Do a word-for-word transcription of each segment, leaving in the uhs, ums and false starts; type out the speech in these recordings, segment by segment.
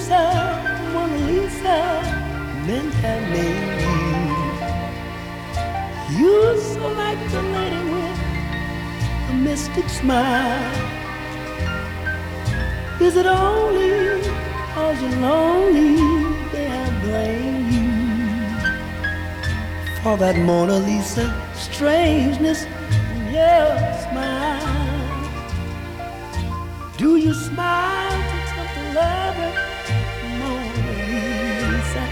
Lisa, Mona Lisa, meant her name. You're so like the lady with a mystic smile. Is it only cause you're lonely they have blamed you for that Mona Lisa strangeness in your smile? Do you smile to tempt a lover, Mona Lisa?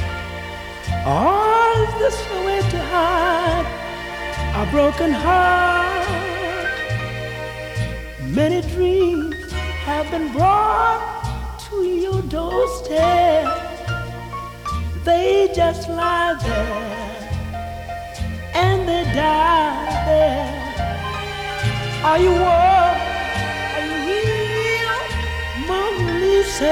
Or is this your way to hide a broken heart? Many dreams have been brought to your doorstep. They just lie there and they die there. Are you warm? Are you real, Mona Lisa?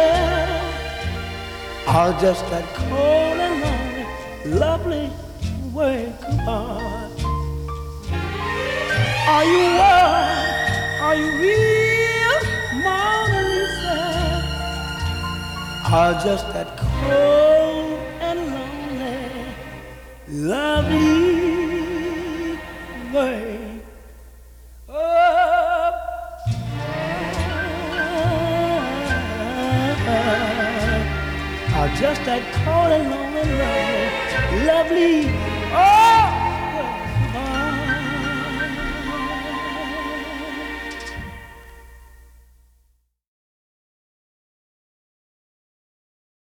Or just that cold and lonely, lovely work of art? Are you warm? Are you real, Mona Lisa? Or just that cold and lonely, lovely work of art? Or just that cold and lonely, lovely, lovely, oh,